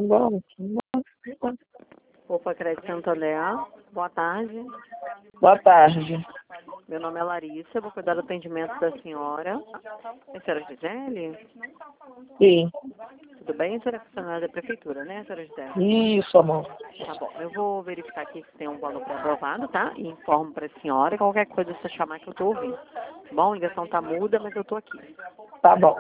Vamos. Opa, Crédito Santo Leal. Boa tarde. Boa tarde. Meu nome é Larissa, eu vou cuidar do atendimento da senhora. É a senhora Gisele? Sim. Tudo bem? A senhora é funcionária da prefeitura, né, senhora Gisele? Isso, amor. Tá bom, eu vou verificar aqui se tem um valor pré-aprovado, tá? E informo para a senhora. Qualquer coisa é só chamar que eu tô ouvindo. Tá bom? A ligação tá muda, mas eu tô aqui. Tá bom.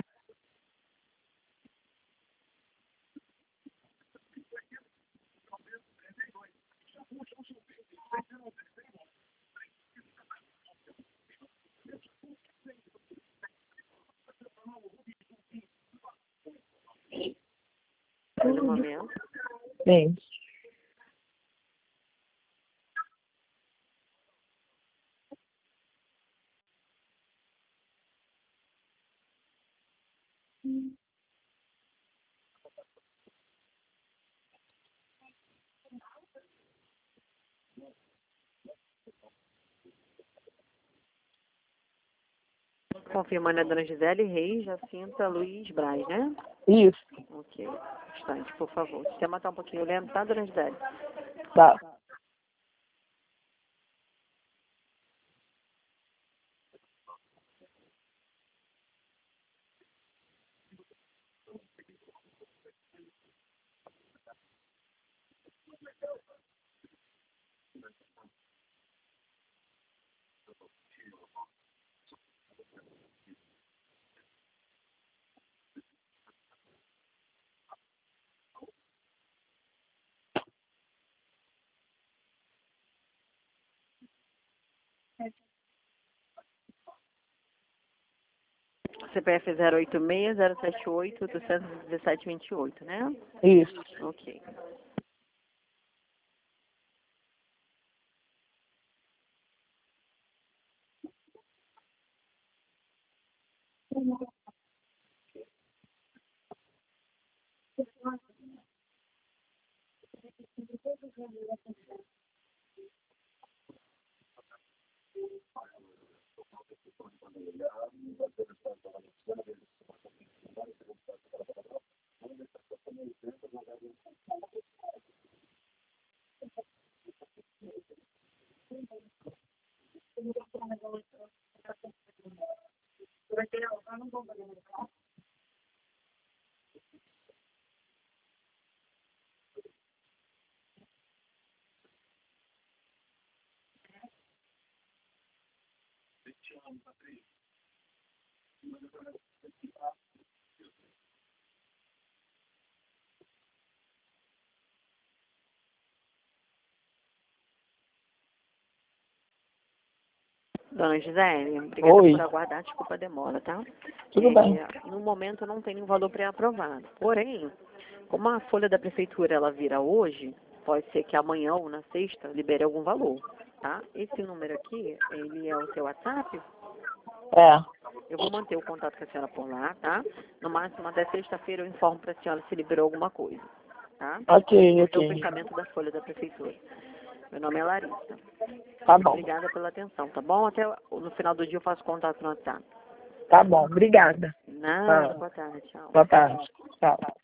No momento. Sim. Confirmando a dona Gisele Reis, Jacinta Luiz Braz, né? Isso. Ok. Instante, por favor. Se você matar um pouquinho lento, tá, dona Gisele? Tá. CPF 086-078-817-28, né? Isso. Ok. Dona Gisele, obrigada Oi. por aguardar, desculpa a demora, tá? Tudo bem. No momento eu não tenho um valor pré-aprovado. Porém, como a folha da prefeitura ela vira hoje, pode ser que amanhã ou na sexta libere algum valor, tá? Esse número aqui, ele é o seu WhatsApp? É. Eu vou manter o contato com a senhora por lá, tá? No máximo até sexta-feira eu informo para a senhora se liberou alguma coisa, tá? Ok, Até o ok. fechamento da folha da prefeitura. Meu nome é Larissa. Tá bom. Obrigada pela atenção, tá bom? Até no final do dia eu faço contato no WhatsApp. Tá bom. Obrigada. Nada, Tá. boa tarde, tchau. Boa tarde. Tchau.